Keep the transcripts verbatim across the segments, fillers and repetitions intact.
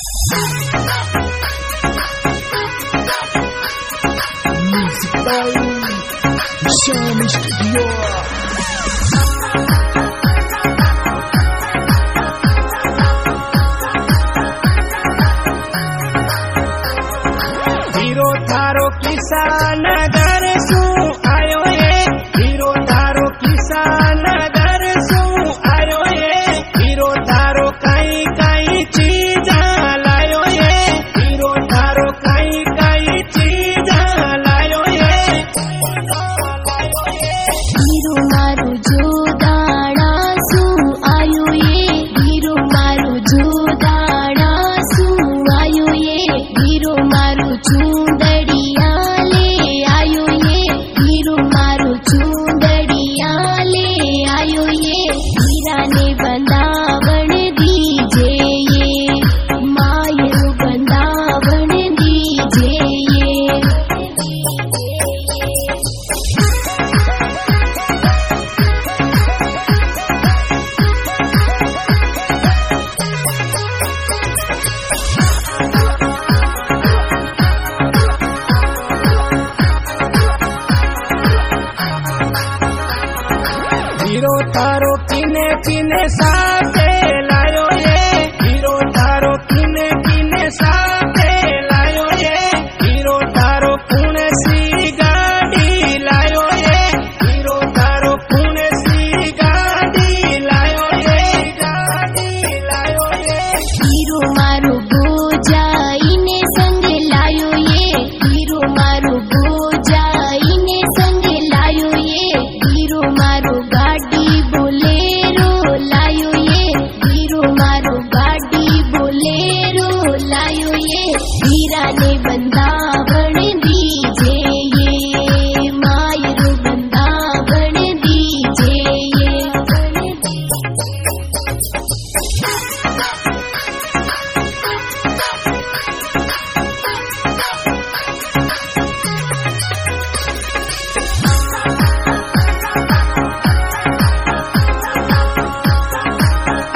Music by Shami Studio. Hero थारो किसान घर सू आयो है, हीरो थारो किसान घर सू आयो है, हीरो थारो कई कई चीज लायो है, हीरो थारो कई कई चीज लायो है। हीरो मारो जो दाड़ा सू आयो ये, हीरो मारो जो दाड़ा सू आयो ये, हीरो मारो चूंदड़िया ले आयो ये, हीरो मारो चूंदड़िया ले आयो ये, हीरा ने बंदावण दीजे ये, मायरो बंदावण दीजे ये। हीरो थारो किने किने साथे लायो ये, हीरो थारो किने किने साथे लायो ये, हीरो थारो पुणे सी गाड़ी लायो ये, हीरो थारो पुणे सी गाड़ी लायो ये, गाड़ी लायो ये। हीरो मारो बोजाईने संग लायो ये, हीरो मारो बोजाईने संग लायो ये, हीरो मारो गाड़ी बोलेरो लायो ये, हीरो मारो गाड़ी बोलेरो लायो ये, हीरा ने बंदावण दीजे ये, मायरो बंदावण दीजे ये।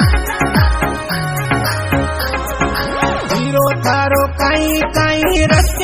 हीरो थारो कई कई रस